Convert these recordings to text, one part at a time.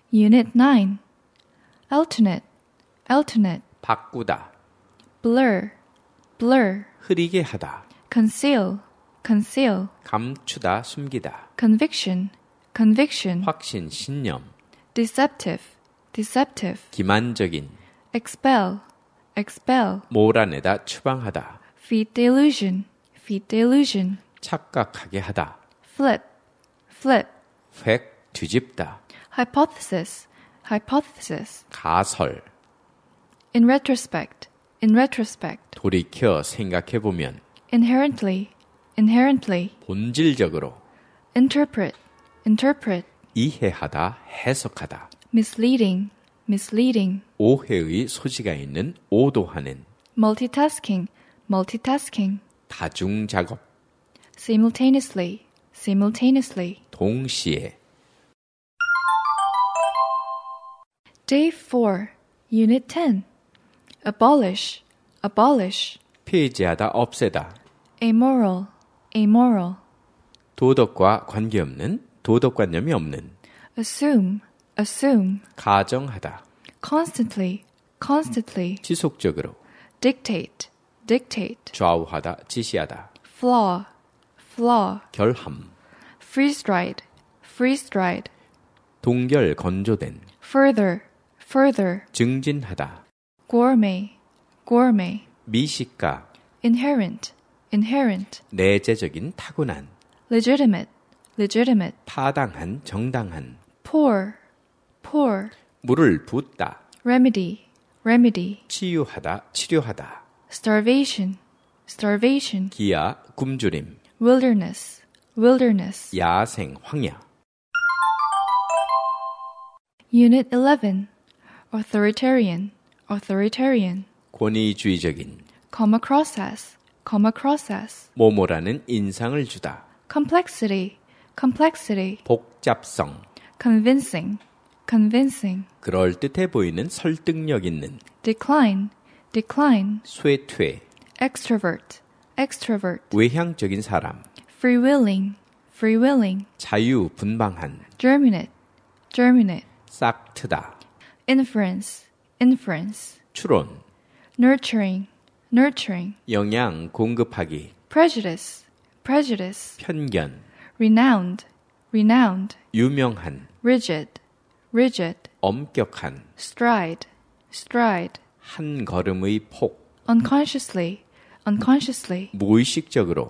Unit 9. Alternate, alternate. 바꾸다, Blur, blur. 흐리게 하다, Conceal, conceal. 감추다, 숨기다, Conviction, conviction. 확신, 신념, Deceptive, deceptive. 기만적인, Expel, expel. 몰아내다, 추방하다, Feed delusion, feed delusion. 착각하게 하다, Flip, flip. 획, 뒤집다, Hypothesis, hypothesis. 가설, In retrospect, in retrospect. 돌이켜 생각해보면, Inherently, inherently. 본질적으로, Interpret, interpret. 이해하다, 해석하다, Misleading, misleading. 오해의 소지가 있는 오도하는, Multitasking, multitasking. 다중작업, Simultaneously, simultaneously. 동시에. Day 4, Unit 10. Abolish, abolish. 폐지하다, 없애다, Amoral, amoral. 도덕과 관계없는, 도덕관념이 없는, Assume, assume. 가정하다, Constantly, constantly. 지속적으로, Dictate, dictate. 좌우하다, 지시하다, Flaw, flaw. 결함, Freeze-dried, freeze-dried. 동결, 건조된, Further, further. 증진하다, Gourmet, gourmet. 미식가, Inherent, inherent. 내재적인 타고난, Legitimate, legitimate. 타당한, 정당한, Pour, pour. 물을 붓다, Remedy, remedy. 치유하다, 치료하다, Starvation, starvation. 기아, 굶주림, Wilderness, wilderness. 야생, 황야. Unit 11. Authoritarian, authoritarian. 권위주의적인, Come across as, come across as. 모모라는 인상을 주다, Complexity, complexity. 복잡성, Convincing, convincing. 그럴듯해 보이는 설득력 있는, Decline, decline. 쇠퇴, Extrovert, extrovert. 외향적인 사람, Freewilling, freewilling. 자유분방한, Germinate, germinate. 싹 트다, Inference, inference. 추론, Nurturing, nurturing. 영양 공급하기, Prejudice, prejudice. 편견, Renowned, renowned. 유명한, Rigid, rigid. 엄격한, Stride, stride. 한 걸음의 폭, Unconsciously, unconsciously. 무의식적으로.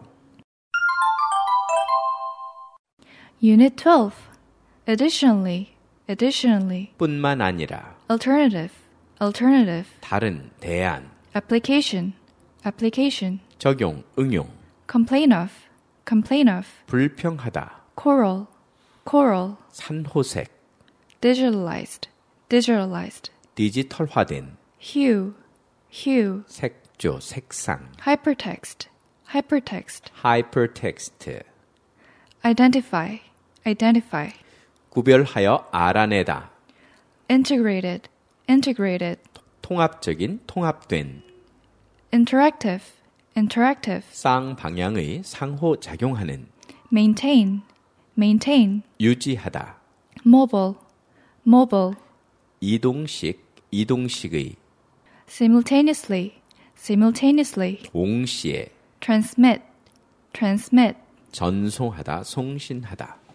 Unit 12. Additionally, additionally. 뿐만 아니라, Alternative, alternative. 다른, 대안, Application, application. 적용, 응용, Complain of, complain of. 불평하다, Coral, coral. 산호색, Digitalized, digitalized. 디지털화된, Hue, hue. 색조, 색상, Hypertext, hypertext. 하이퍼텍스트, Identify, identify. 구별하여 알아내다, Integrated, integrated. 통합적인, 통합된, Interactive, interactive. 쌍방향의 상호작용하는, Maintain, maintain. 유지하다, Mobile, mobile. 이동식, 이동식의, Simultaneously, simultaneously. 동시에, Transmit, transmit. 전송하다, 송신하다,